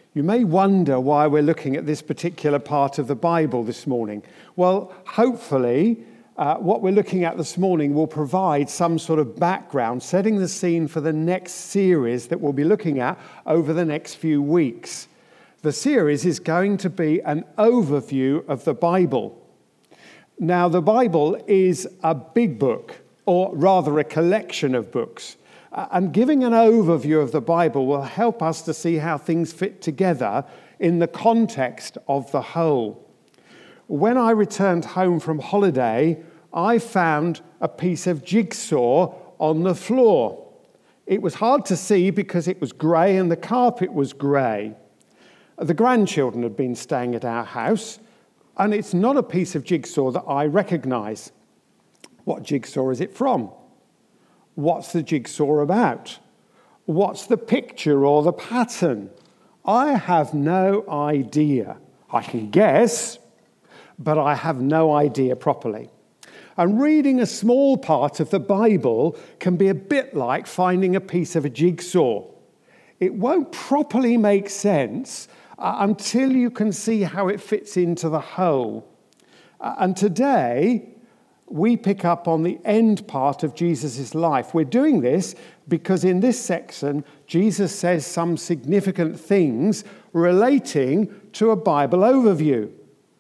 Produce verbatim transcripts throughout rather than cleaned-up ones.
You may wonder why we're looking at this particular part of the Bible this morning. Well, hopefully, uh, what we're looking at this morning will provide some sort of background, setting the scene for the next series that we'll be looking at over the next few weeks. The series is going to be an overview of the Bible. Now, the Bible is a big book, or rather a collection of books. And giving an overview of the Bible will help us to see how things fit together in the context of the whole. When I returned home from holiday, I found a piece of jigsaw on the floor. It was hard to see because it was grey and the carpet was grey. The grandchildren had been staying at our house, and it's not a piece of jigsaw that I recognise. What jigsaw is it from? What's the jigsaw about? What's the picture or the pattern? I have no idea. I can guess, but I have no idea properly. And reading a small part of the Bible can be a bit like finding a piece of a jigsaw. It won't properly make sense uh, until you can see how it fits into the whole. Uh, and today, we pick up on the end part of Jesus' life. We're doing this because in this section, Jesus says some significant things relating to a Bible overview.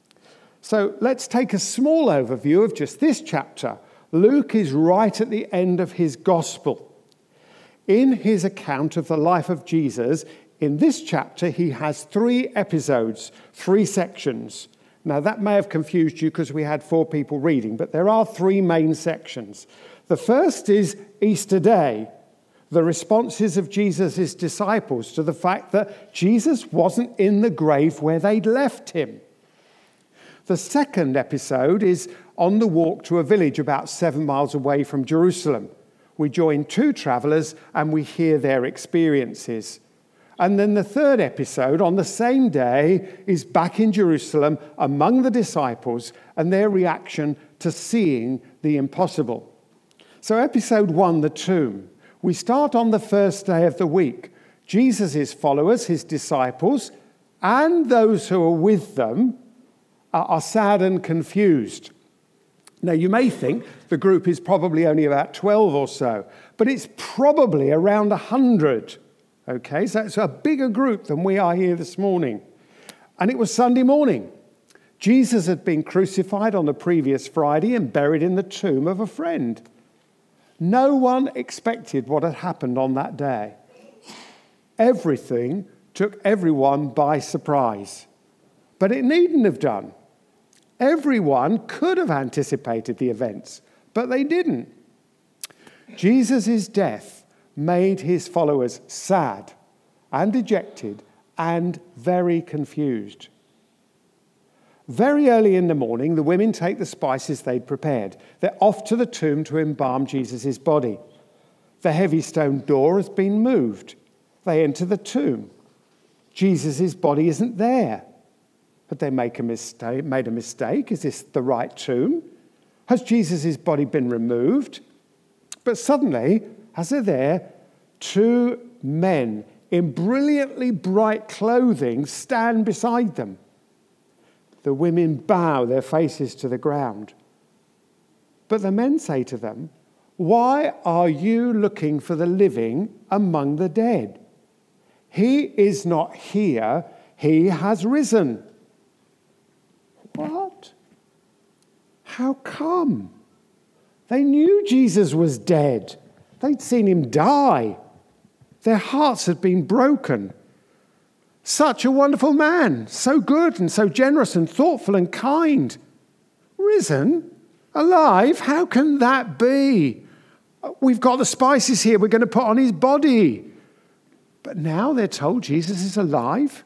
So let's take a small overview of just this chapter. Luke is right at the end of his gospel. In his account of the life of Jesus, in this chapter, he has three episodes, three sections. Now, that may have confused you because we had four people reading, but there are three main sections. The first is Easter Day, the responses of Jesus' disciples to the fact that Jesus wasn't in the grave where they'd left him. The second episode is on the walk to a village about seven miles away from Jerusalem. We join two travellers and we hear their experiences. And then the third episode, on the same day, is back in Jerusalem among the disciples and their reaction to seeing the impossible. So episode one, the tomb. We start on the first day of the week. Jesus' followers, his disciples, and those who are with them are sad and confused. Now, you may think the group is probably only about twelve or so, but it's probably around one hundred. Okay, so it's a bigger group than we are here this morning. And it was Sunday morning. Jesus had been crucified on the previous Friday and buried in the tomb of a friend. No one expected what had happened on that day. Everything took everyone by surprise. But it needn't have done. Everyone could have anticipated the events, but they didn't. Jesus' death made his followers sad and dejected and very confused. Very early in the morning, the women take the spices they'd prepared. They're off to the tomb to embalm Jesus' body. The heavy stone door has been moved. They enter the tomb. Jesus' body isn't there. Had they make a mistake, made a mistake? Is this the right tomb? Has Jesus' body been removed? But suddenly, as they're there, two men in brilliantly bright clothing stand beside them. The women bow their faces to the ground. But the men say to them, "Why are you looking for the living among the dead? He is not here, he has risen." What? How come? They knew Jesus was dead. They'd seen him die. Their hearts had been broken. Such a wonderful man, so good and so generous and thoughtful and kind. Risen? Alive? How can that be? We've got the spices here we're going to put on his body. But now they're told Jesus is alive.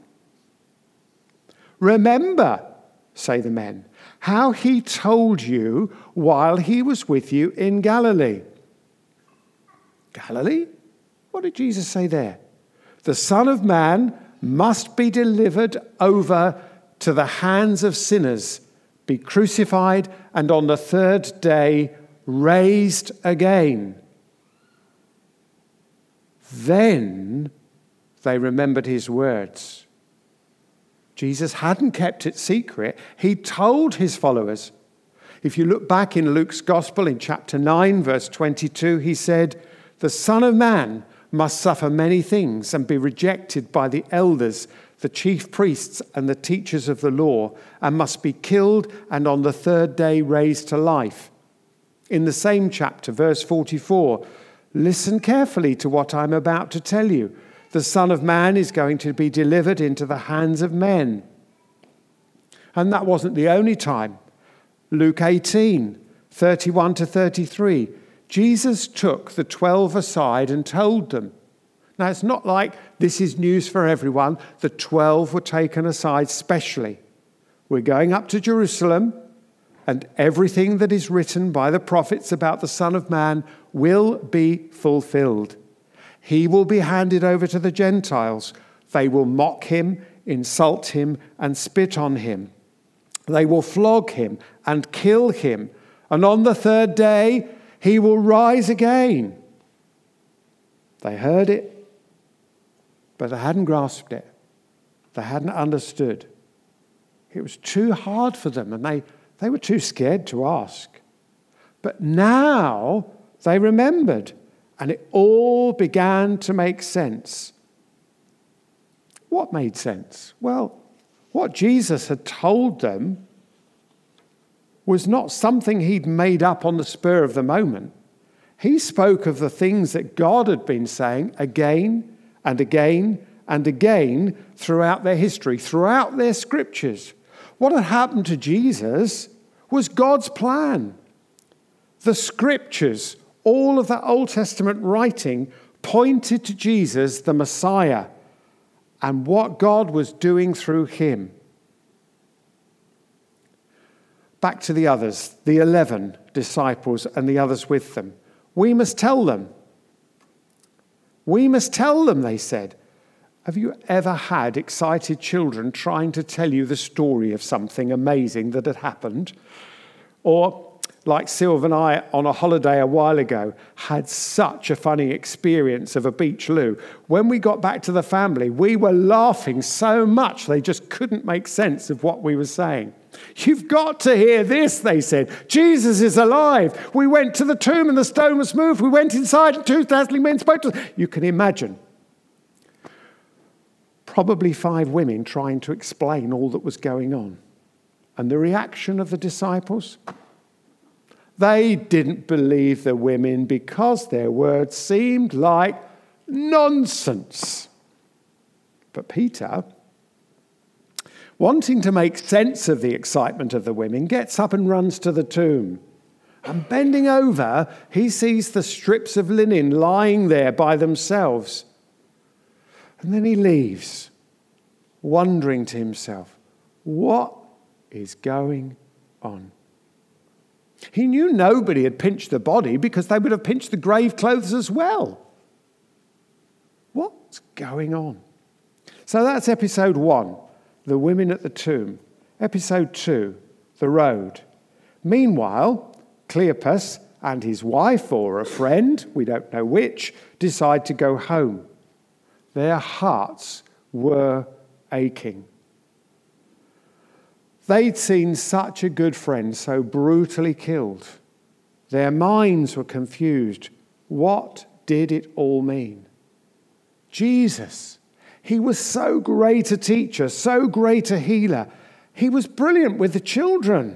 Remember, say the men, how he told you while he was with you in Galilee. Galilee? What did Jesus say there? The Son of Man must be delivered over to the hands of sinners, be crucified, and on the third day raised again. Then they remembered his words. Jesus hadn't kept it secret. He told his followers. If you look back in Luke's Gospel in chapter nine, verse twenty-two, he said, "The Son of Man must suffer many things and be rejected by the elders, the chief priests and the teachers of the law, and must be killed and on the third day raised to life." In the same chapter, verse forty-four, "Listen carefully to what I'm about to tell you. The Son of Man is going to be delivered into the hands of men." And that wasn't the only time. Luke eighteen, thirty-one to thirty-three, Jesus took the twelve aside and told them. Now, it's not like this is news for everyone. The twelve were taken aside specially. We're going up to Jerusalem, and everything that is written by the prophets about the Son of Man will be fulfilled. He will be handed over to the Gentiles. They will mock him, insult him, and spit on him. They will flog him and kill him. And on the third day, he will rise again. They heard it, but they hadn't grasped it. They hadn't understood. It was too hard for them, and they, they were too scared to ask. But now they remembered, and it all began to make sense. What made sense? Well, what Jesus had told them was not something he'd made up on the spur of the moment. He spoke of the things that God had been saying again and again and again throughout their history, throughout their scriptures. What had happened to Jesus was God's plan. The scriptures, all of that Old Testament writing, pointed to Jesus, the Messiah, and what God was doing through him. Back to the others, the eleven disciples and the others with them. We must tell them. We must tell them, they said. Have you ever had excited children trying to tell you the story of something amazing that had happened? Or, like Sylv and I on a holiday a while ago, had such a funny experience of a beach loo. When we got back to the family, we were laughing so much they just couldn't make sense of what we were saying. "You've got to hear this," they said. "Jesus is alive. We went to the tomb and the stone was moved. We went inside and two dazzling men spoke to us." You can imagine. Probably five women trying to explain all that was going on. And the reaction of the disciples? They didn't believe the women because their words seemed like nonsense. But Peter, wanting to make sense of the excitement of the women, gets up and runs to the tomb. And bending over, he sees the strips of linen lying there by themselves. And then he leaves, wondering to himself, what is going on? He knew nobody had pinched the body because they would have pinched the grave clothes as well. What's going on? So that's episode one, the women at the tomb. Episode two, the road. Meanwhile, Cleopas and his wife, or a friend, we don't know which, decide to go home. Their hearts were aching. They'd seen such a good friend so brutally killed. Their minds were confused. What did it all mean? Jesus, he was so great a teacher, so great a healer. He was brilliant with the children.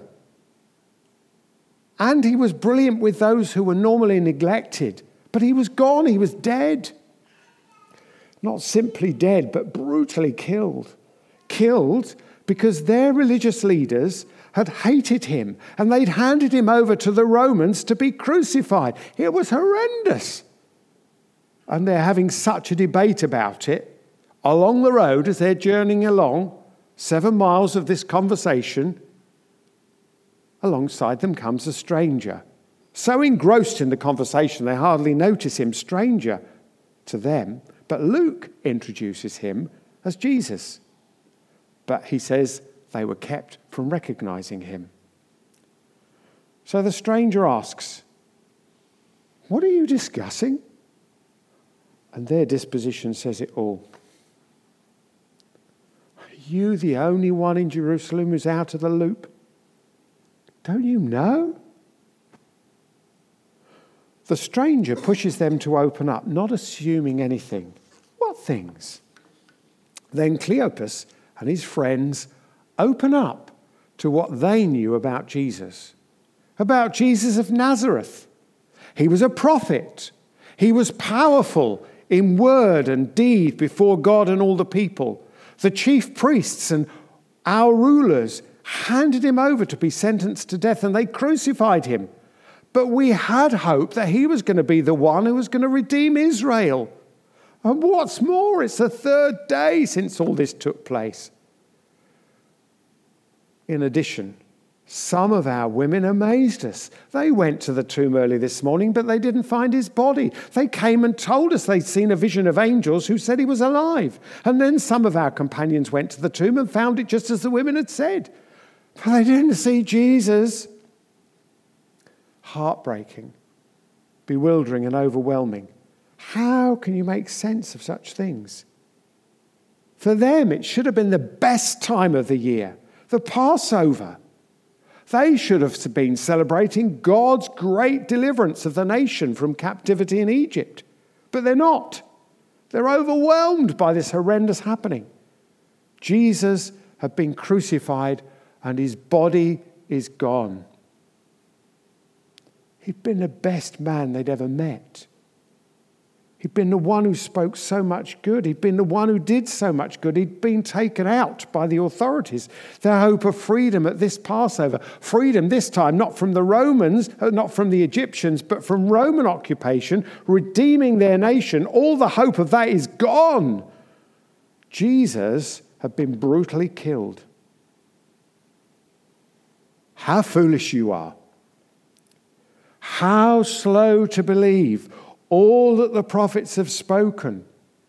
And he was brilliant with those who were normally neglected. But he was gone, he was dead. Not simply dead, but brutally killed. Killed because their religious leaders had hated him and they'd handed him over to the Romans to be crucified. It was horrendous. And they're having such a debate about it. Along the road, as they're journeying along, seven miles of this conversation, alongside them comes a stranger. So engrossed in the conversation, they hardly notice him, stranger to them. But Luke introduces him as Jesus. But he says they were kept from recognizing him. So the stranger asks, "What are you discussing?" And their disposition says it all. you the only one in Jerusalem who's out of the loop? Don't you know? The stranger pushes them to open up, not assuming anything. What things? Then Cleopas and his friends open up to what they knew about Jesus. About Jesus of Nazareth. He was a prophet. He was powerful in word and deed before God and all the people. The chief priests and our rulers handed him over to be sentenced to death, and they crucified him. But we had hope that he was going to be the one who was going to redeem Israel. And what's more, it's the third day since all this took place. In addition, some of our women amazed us. They went to the tomb early this morning, but they didn't find his body. They came and told us they'd seen a vision of angels who said he was alive. And then some of our companions went to the tomb and found it just as the women had said. But they didn't see Jesus. Heartbreaking, bewildering and overwhelming. How can you make sense of such things? For them, it should have been the best time of the year, the Passover. They should have been celebrating God's great deliverance of the nation from captivity in Egypt. But they're not. They're overwhelmed by this horrendous happening. Jesus had been crucified and his body is gone. He'd been the best man they'd ever met. He'd been the one who spoke so much good. He'd been the one who did so much good. He'd been taken out by the authorities. Their hope of freedom at this Passover. Freedom this time, not from the Romans, not from the Egyptians, but from Roman occupation, redeeming their nation. All the hope of that is gone. Jesus had been brutally killed. How foolish you are. How slow to believe all that the prophets have spoken.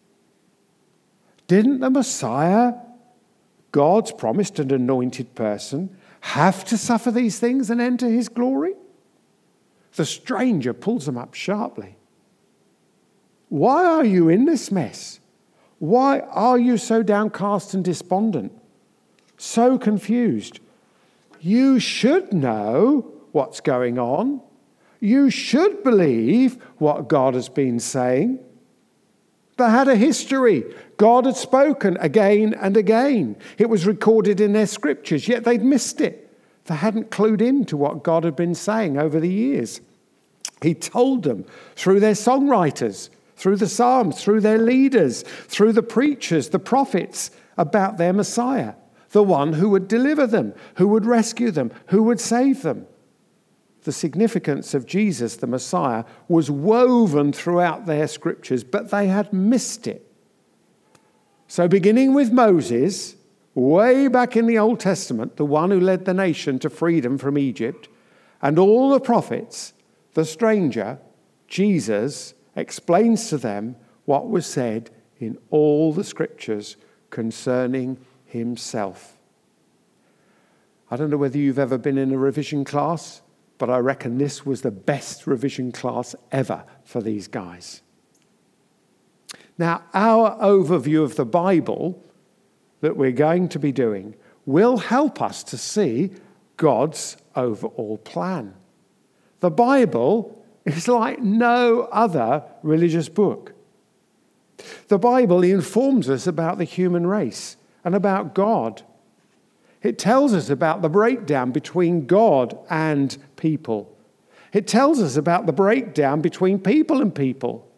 Didn't the Messiah, God's promised and anointed person, have to suffer these things and enter his glory? The stranger pulls them up sharply. Why are you in this mess? Why are you so downcast and despondent? So confused? You should know what's going on. You should believe what God has been saying. They had a history. God had spoken again and again. It was recorded in their scriptures, yet they'd missed it. They hadn't clued into what God had been saying over the years. He told them through their songwriters, through the Psalms, through their leaders, through the preachers, the prophets, about their Messiah, the one who would deliver them, who would rescue them, who would save them. The significance of Jesus, the Messiah, was woven throughout their scriptures, but they had missed it. So beginning with Moses, way back in the Old Testament, the one who led the nation to freedom from Egypt, and all the prophets, the stranger, Jesus, explains to them what was said in all the scriptures concerning himself. I don't know whether you've ever been in a revision class, but I reckon this was the best revision class ever for these guys. Now, our overview of the Bible that we're going to be doing will help us to see God's overall plan. The Bible is like no other religious book. The Bible informs us about the human race and about God. It tells us about the breakdown between God and people. It tells us about the breakdown between people and people.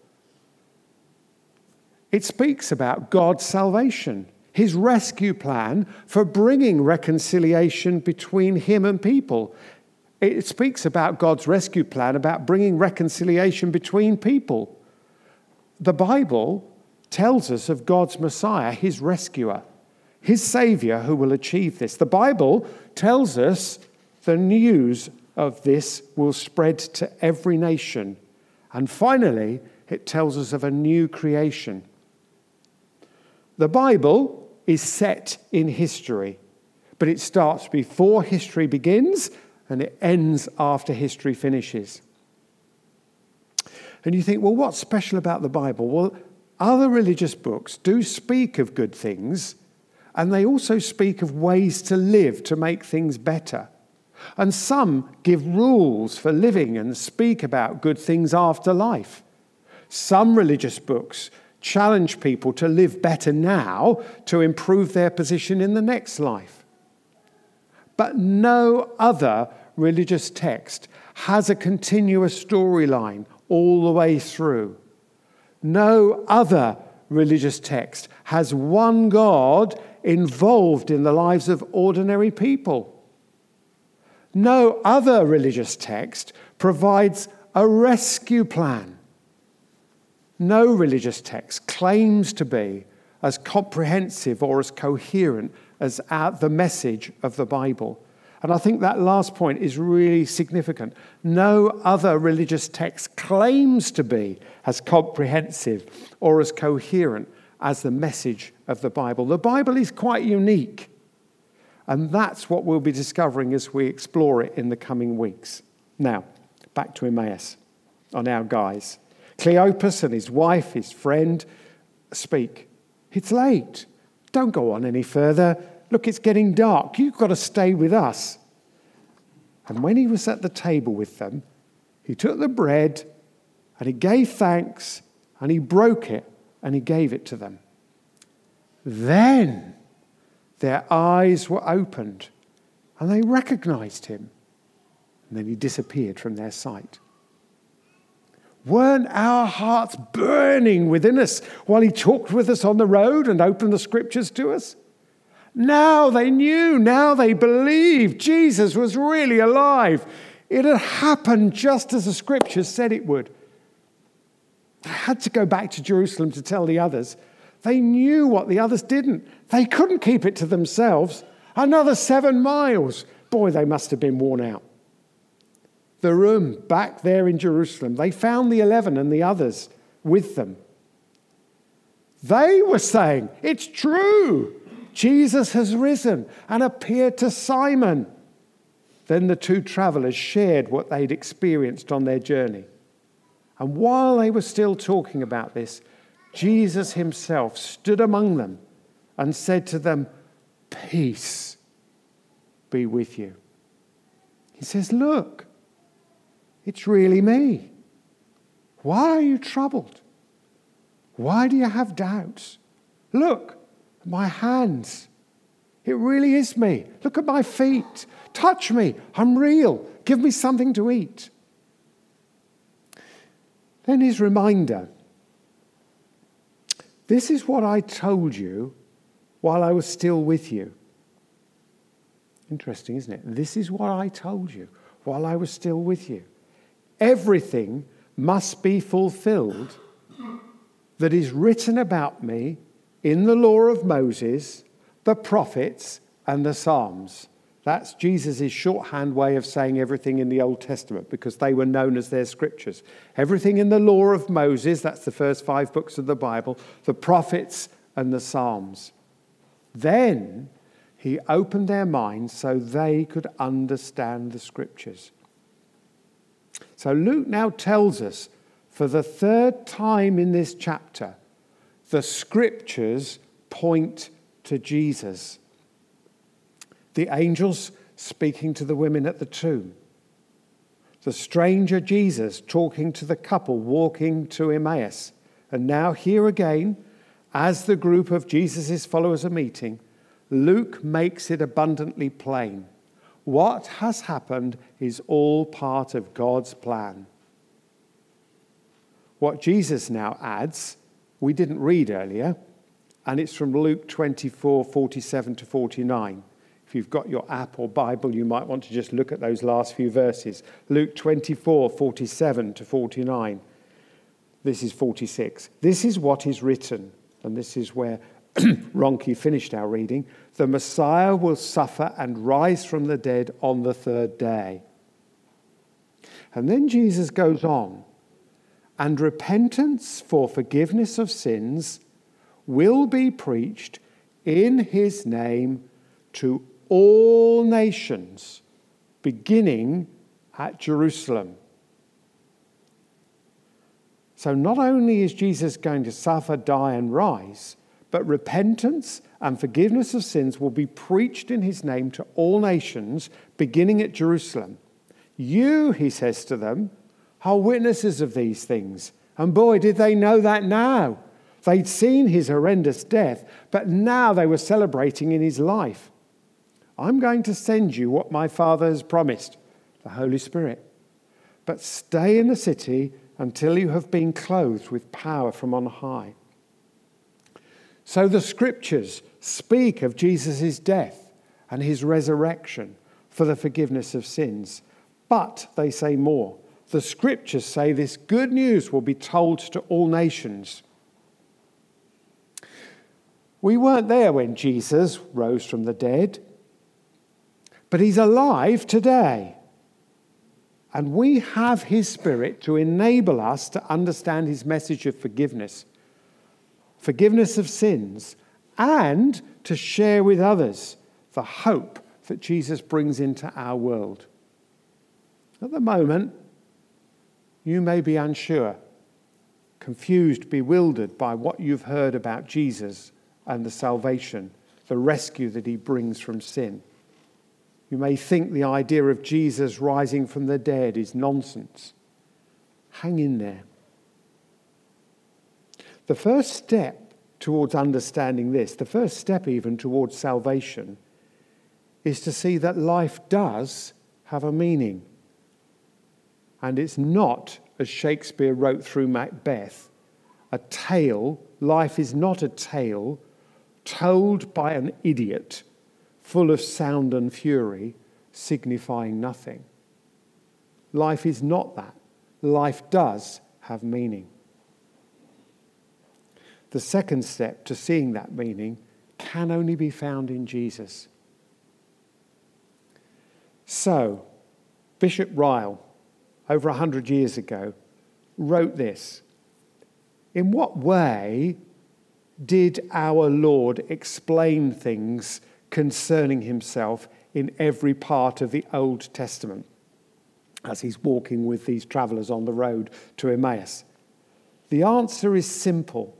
It speaks about God's salvation, his rescue plan for bringing reconciliation between him and people. It speaks about God's rescue plan about bringing reconciliation between people. The Bible tells us of God's Messiah, his rescuer, his Savior who will achieve this. The Bible tells us the news of this will spread to every nation. And finally, it tells us of a new creation. The Bible is set in history, but it starts before history begins and it ends after history finishes. And you think, well, what's special about the Bible? Well, other religious books do speak of good things, And they also speak of ways to live to make things better. And some give rules for living and speak about good things after life. Some religious books challenge people to live better now to improve their position in the next life. But no other religious text has a continuous storyline all the way through. No other religious text has one God involved in the lives of ordinary people. No other religious text provides a rescue plan. No religious text claims to be as comprehensive or as coherent as the message of the Bible. And I think that last point is really significant. No other religious text claims to be as comprehensive or as coherent as the message of the Bible. The Bible is quite unique. And that's what we'll be discovering as we explore it in the coming weeks. Now, back to Emmaus on our guys. Cleopas and his wife, his friend, speak. It's late. Don't go on any further. Look, it's getting dark. You've got to stay with us. And when he was at the table with them, he took the bread and he gave thanks and he broke it and he gave it to them. Then their eyes were opened and they recognized him. And then he disappeared from their sight. Weren't our hearts burning within us while he talked with us on the road and opened the scriptures to us? Now they knew, now they believed Jesus was really alive. It had happened just as the scriptures said it would. They had to go back to Jerusalem to tell the others. They knew what the others didn't. They couldn't keep it to themselves. Another seven miles. Boy, they must have been worn out. The room back there in Jerusalem, they found the eleven and the others with them. They were saying, it's true. Jesus has risen and appeared to Simon. Then the two travelers shared what they'd experienced on their journey. And while they were still talking about this, Jesus himself stood among them and said to them, peace be with you. He says, look, it's really me. Why are you troubled? Why do you have doubts? Look, my hands. It really is me. Look at my feet. Touch me. I'm real. Give me something to eat. Then his reminder. This is what I told you while I was still with you. Interesting, isn't it? This is what I told you while I was still with you. Everything must be fulfilled that is written about me in the law of Moses, the prophets, and the Psalms. That's Jesus' shorthand way of saying everything in the Old Testament, because they were known as their scriptures. Everything in the law of Moses, that's the first five books of the Bible, the prophets and the Psalms. Then he opened their minds so they could understand the scriptures. So Luke now tells us, for the third time in this chapter, the scriptures point to Jesus. The angels speaking to the women at the tomb. The stranger Jesus talking to the couple walking to Emmaus. And now here again, as the group of Jesus' followers are meeting, Luke makes it abundantly plain. What has happened is all part of God's plan. What Jesus now adds, we didn't read earlier, and it's from Luke twenty-four, forty-seven to forty-nine. If you've got your app or Bible, you might want to just look at those last few verses. Luke twenty-four, forty-seven to forty-nine. This is forty-six. This is what is written, and this is where Ronke finished our reading. The Messiah will suffer and rise from the dead on the third day. And then Jesus goes on. And repentance for forgiveness of sins will be preached in his name to all nations, beginning at Jerusalem. So not only is Jesus going to suffer, die, and rise, but repentance and forgiveness of sins will be preached in his name to all nations, beginning at Jerusalem. You, he says to them, are witnesses of these things. And boy, did they know that now. They'd seen his horrendous death, but now they were celebrating in his life. I'm going to send you what my Father has promised, the Holy Spirit. But stay in the city until you have been clothed with power from on high. So the scriptures speak of Jesus' death and his resurrection for the forgiveness of sins. But they say more. The scriptures say this good news will be told to all nations. We weren't there when Jesus rose from the dead, but he's alive today. And we have his Spirit to enable us to understand his message of forgiveness, forgiveness of sins, and to share with others the hope that Jesus brings into our world. At the moment, you may be unsure, confused, bewildered by what you've heard about Jesus and the salvation, the rescue that he brings from sin. You may think the idea of Jesus rising from the dead is nonsense. Hang in there. The first step towards understanding this, the first step even towards salvation, is to see that life does have a meaning. And it's not, as Shakespeare wrote through Macbeth, a tale. Life is not a tale told by an idiot, full of sound and fury, signifying nothing. Life is not that. Life does have meaning. The second step to seeing that meaning can only be found in Jesus. So, Bishop Ryle, over a hundred years ago, wrote this. In what way did our Lord explain things concerning himself in every part of the Old Testament as he's walking with these travellers on the road to Emmaus? The answer is simple.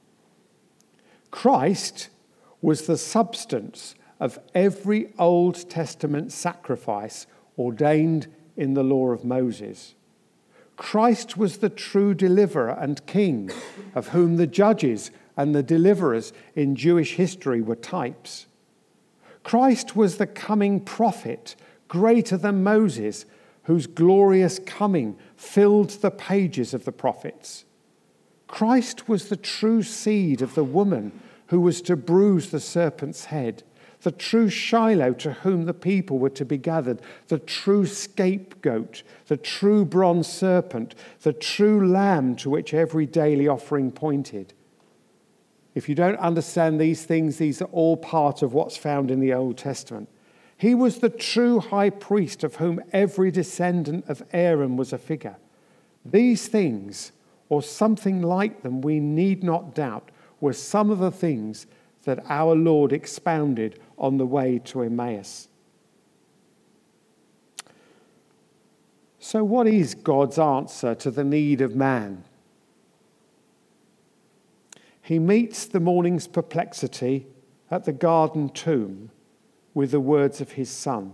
Christ was the substance of every Old Testament sacrifice ordained in the law of Moses. Christ was the true deliverer and king, of whom the judges and the deliverers in Jewish history were types. Christ was the coming prophet, greater than Moses, whose glorious coming filled the pages of the prophets. Christ was the true seed of the woman who was to bruise the serpent's head, the true Shiloh to whom the people were to be gathered, the true scapegoat, the true bronze serpent, the true lamb to which every daily offering pointed. If you don't understand these things, these are all part of what's found in the Old Testament. He was the true high priest of whom every descendant of Aaron was a figure. These things, or something like them, we need not doubt, were some of the things that our Lord expounded on the way to Emmaus. So what is God's answer to the need of man? He meets the morning's perplexity at the garden tomb with the words of his Son.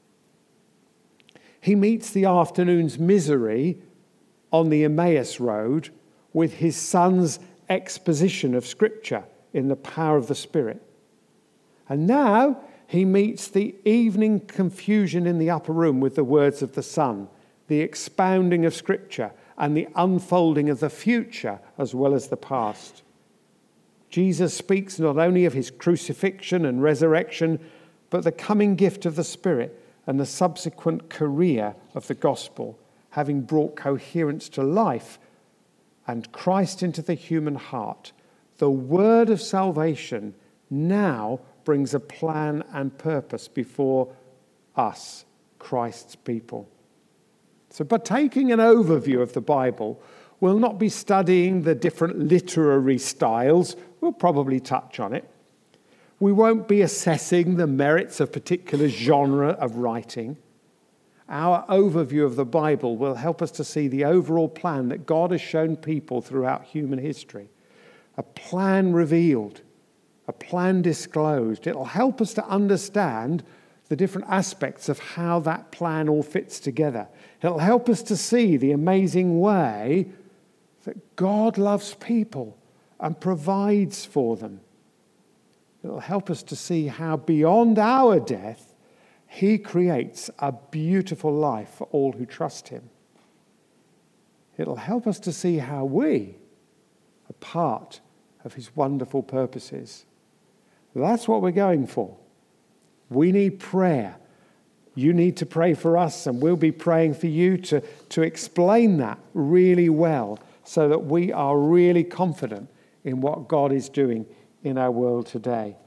He meets the afternoon's misery on the Emmaus road with his Son's exposition of Scripture in the power of the Spirit. And now he meets the evening confusion in the upper room with the words of the Son, the expounding of Scripture and the unfolding of the future as well as the past. Jesus speaks not only of his crucifixion and resurrection, but the coming gift of the Spirit and the subsequent career of the gospel, having brought coherence to life and Christ into the human heart. The word of salvation now brings a plan and purpose before us, Christ's people. So by taking an overview of the Bible, we'll not be studying the different literary styles. We'll probably touch on it. We won't be assessing the merits of particular genre of writing. Our overview of the Bible will help us to see the overall plan that God has shown people throughout human history. A plan revealed a plan disclosed. It'll help us to understand the different aspects of how that plan all fits together. It'll help us to see the amazing way that God loves people and provides for them. It'll help us to see how beyond our death, he creates a beautiful life for all who trust him. It'll help us to see how we are part of his wonderful purposes. That's what we're going for. We need prayer. You need to pray for us, and we'll be praying for you to, to explain that really well so that we are really confident in what God is doing in our world today.